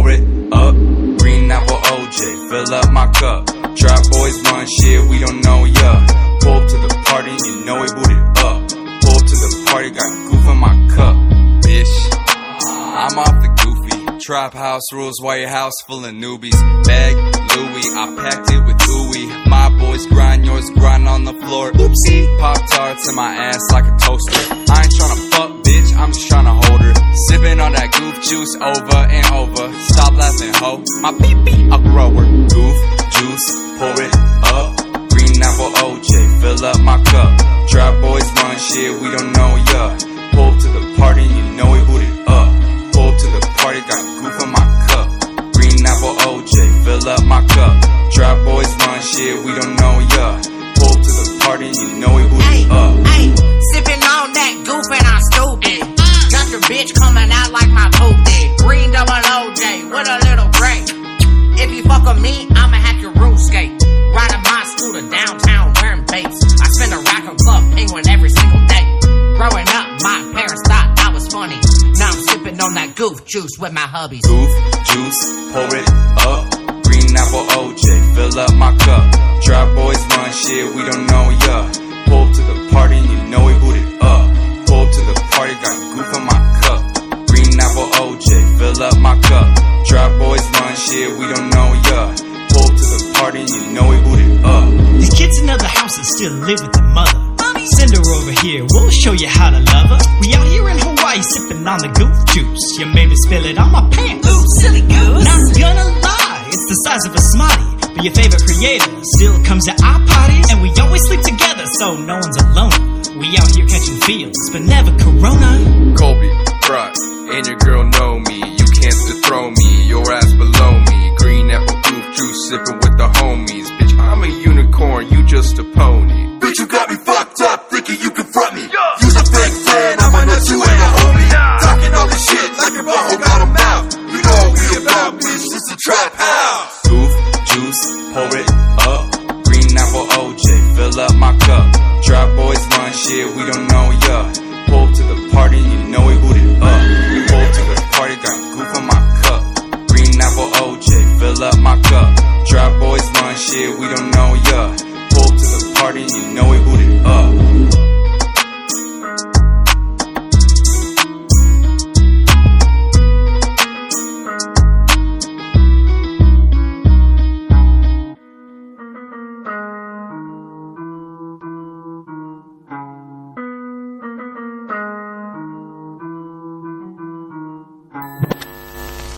it up. Green apple OJ, fill up my cup. Trap boys run shit, we don't know ya. Pull up to the party, you know we booted up. Pull up to the party, got goof in my cup, bitch. I'm off the goofy. Trap house rules, White House full of newbies. Bag Louis, I packed it with ooey. My boys grind, yours grind on the floor. Oopsie. Pop-Tarts in my ass like a toaster. I ain't tryna fuck, bitch, I'm just tryna hold her. Sippin' on that goof juice over and over. Stop laughing, ho, my pee-pee a grower. Goof juice, pour it up. Green apple OJ, fill up my cup. Trap boys run shit, we don't know ya. Pull to the party, you know we booted up. Pull to the party, got goof in my cup. Green apple OJ, fill up my cup. Trap boys run shit, we don't know ya. Pull to the party, you know we booted up. Ay, sippin' on that goof and I'm stupid. Got your bitch coming out like my poop did. Green double OJ with a little gray. If you fuck with me, I'ma hack your roof skate. Riding my scooter downtown wearing baits. I spend a rack of Club Penguin every single day. Growing up, my parents thought I was funny. Now I'm sipping on that goof juice with my hubbies. Goof juice, pour it up. Green apple OJ, fill up my cup. Trap boys run shit, we don't know ya. Pull to the party, you know we booted up. Pull to the party, got goof in my cup. Green apple OJ, fill up my cup. Trap boys run shit, we don't know ya. Pull to the party, you know we booted up. These kids in other houses still live with their mother. Send her over here, we'll show you how to love her. We out here in Hawaii sipping on the goof juice. You made me spill it on my pants. Ooh, silly goose. Not gonna lie, it's the size of a smartie. But your favorite creator still comes to our parties. And we always sleep together, so no one's alone. We out here catching feels, but never corona. Colby, Brock, and your girl know me. You can't dethrone me, your ass below me. Green apple goof juice sipping with the homies. Bitch, I'm a unicorn, you just a pony. Bitch, you got me fucked up, thinking you confront me. Use a fake friend, I'ma nut you ain't a homie. Talking all this shit like your butthole got a mouth. You know what we about, bitch, this a trap house. Goof juice, pour it up. Green apple OJ, fill up my cup. Trap boys run shit, we don't know ya. Pull to the party, you know we booted up. Pull to the party, got goof in my cup. Green apple OJ, fill up my cup. Trap boys run shit, we don't know ya. Pull to the party, you know